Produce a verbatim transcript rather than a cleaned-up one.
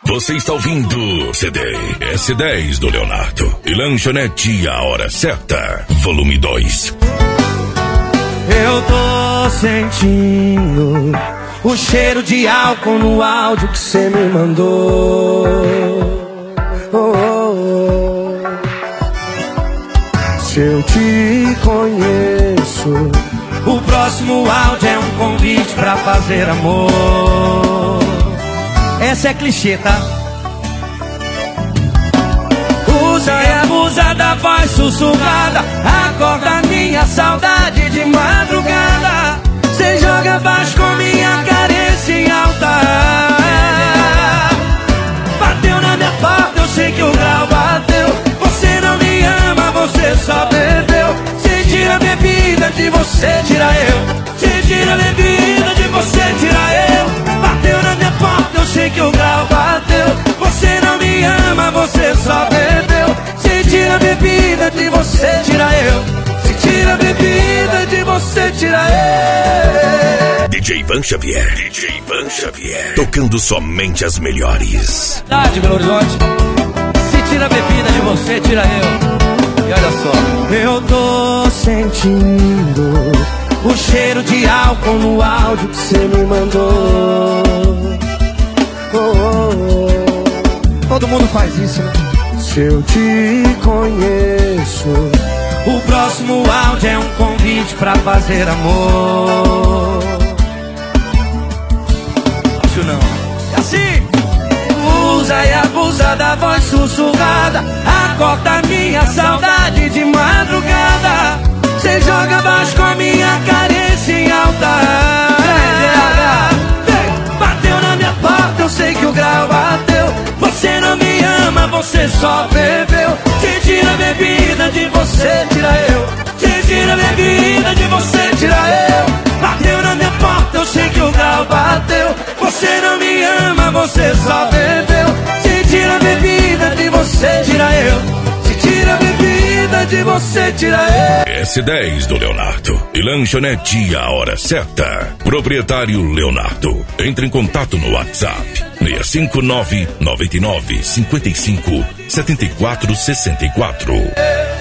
Você está ouvindo C D S dez do Leonardo e Lanchonete A Hora Certa, volume dois. Eu tô sentindo o cheiro de álcool no áudio que cê me mandou. Oh, oh, oh. Se eu te conheço, o próximo áudio é um convite pra fazer amor. Essa é clichê, tá? Usa e abusa da voz sussurrada, acorda minha saudade de madrugada. Cê joga baixo com minha carência em alta. Bateu na minha porta, eu sei que o grau bateu. Você não me ama, você só bebeu. Cê tira a bebida, de você tira eu. Cê tira a bebida, de você tira eu. Bateu na minha porta, eu sei que o grau bateu. Você não me ama, você só bebeu. Se tira a bebida, de você tira eu. Se tira a bebida, de você tira eu. D J Ivan Xavier, D J Ivan Xavier, tocando somente as melhores. Cidade, Belo Horizonte. Se tira a bebida, de você tira eu. E olha só, eu tô sentindo o cheiro de álcool no áudio que cê me mandou. Oh, oh, oh. Todo mundo faz isso, né? Se eu te conheço, o próximo áudio é um convite pra fazer amor. Acho não. É assim. Usa e abusa da voz sussurrada, acorda minha saudade de madrugada. Cê joga baixo com a minha carência em alta. Bateu na minha porta, eu sei que o grau bateu. Você não me ama, você só bebeu. Se tira a bebida, de você tira eu. Se tira a bebida, de você tira eu. Bateu na minha porta, eu sei que o grau bateu. Você não me ama, você só bebeu. Se tira a bebida, de você tira eu. Se tira a bebida, de você tira eu. S dez do Leonardo e Lanchonete A Hora Certa. Proprietário Leonardo. Entre em contato no WhatsApp seis cinco nove nove nove cinco cinco sete quatro seis quatro.